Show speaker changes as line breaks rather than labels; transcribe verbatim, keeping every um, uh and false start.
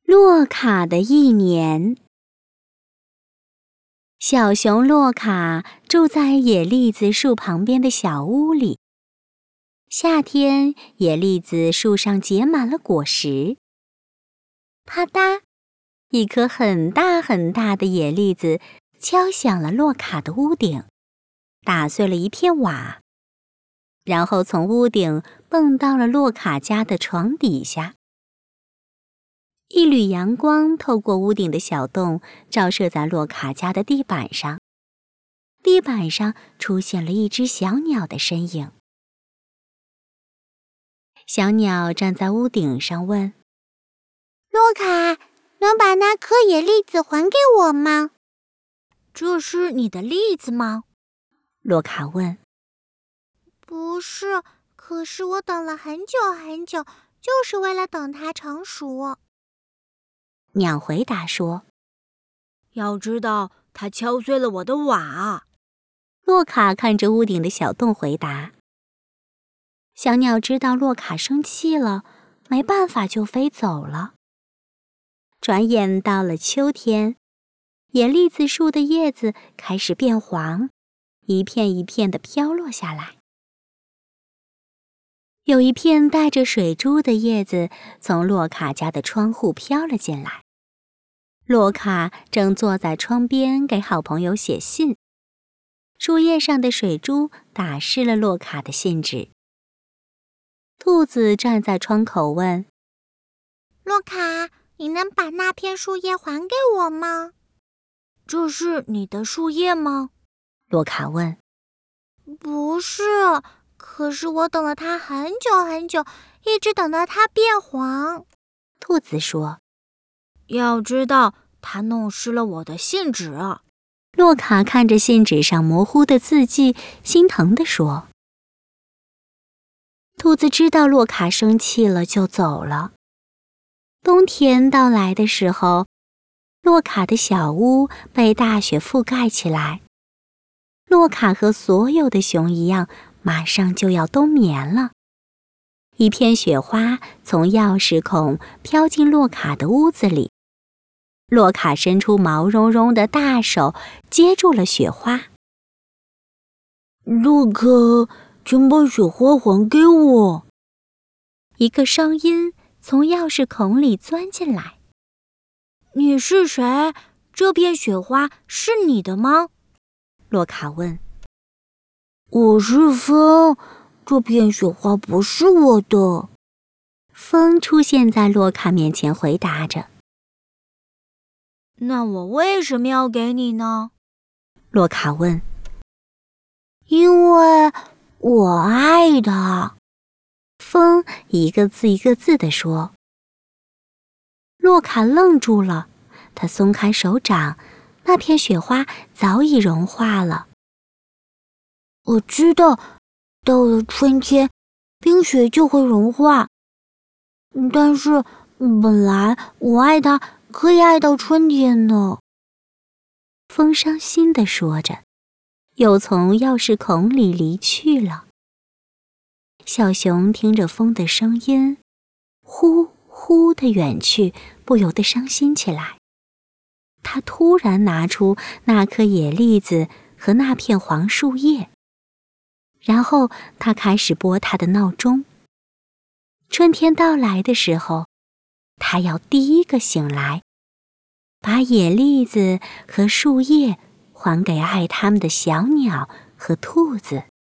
洛卡的一年。小熊洛卡住在野栗子树旁边的小屋里。夏天，野栗子树上结满了果实。啪嗒，一颗很大很大的野栗子敲响了洛卡的屋顶，打碎了一片瓦，然后从屋顶蹦到了洛卡家的床底下。一缕阳光透过屋顶的小洞，照射在洛卡家的地板上。地板上出现了一只小鸟的身影。小鸟站在屋顶上问：“
洛卡，能把那颗野栗子还给我吗？”“
这是你的栗子吗？”
洛卡问。
“不是，可是我等了很久很久，就是为了等它成熟。”
鸟回答说：“
要知道，它敲碎了我的瓦。”
洛卡看着屋顶的小洞回答。小鸟知道洛卡生气了，没办法就飞走了。转眼到了秋天，野栗子树的叶子开始变黄，一片一片地飘落下来。有一片带着水珠的叶子从洛卡家的窗户飘了进来。洛卡正坐在窗边给好朋友写信，树叶上的水珠打湿了洛卡的信纸。兔子站在窗口问：“
洛卡，你能把那片树叶还给我吗？”“
这是你的树叶吗？”
洛卡问。
“不是，可是我等了它很久很久，一直等到它变黄。”
兔子说。
“要知道，它弄湿了我的信纸。”
洛卡看着信纸上模糊的字迹，心疼地说。兔子知道洛卡生气了，就走了。冬天到来的时候，洛卡的小屋被大雪覆盖起来。洛卡和所有的熊一样，马上就要冬眠了。一片雪花从钥匙孔飘进洛卡的屋子里。洛卡伸出毛茸茸的大手，接住了雪花。
“洛卡，请把雪花还给我。”
一个声音从钥匙孔里钻进来。
“你是谁？这片雪花是你的吗？”
洛卡问。
“我是风，这片雪花不是我的。”
风出现在洛卡面前，回答着。“
那我为什么要给你呢？”
洛卡问。
“因为我爱它。”
风一个字一个字地说。洛卡愣住了，他松开手掌，那片雪花早已融化了。
“我知道，到了春天，冰雪就会融化。但是本来我爱它可以爱到春天呢。”
风伤心地说着，又从钥匙孔里离去了。小熊听着风的声音，呼呼地远去，不由得伤心起来。他突然拿出那颗野栗子和那片黄树叶，然后他开始拨他的闹钟。春天到来的时候，他要第一个醒来，把野栗子和树叶还给爱它们的小鸟和兔子。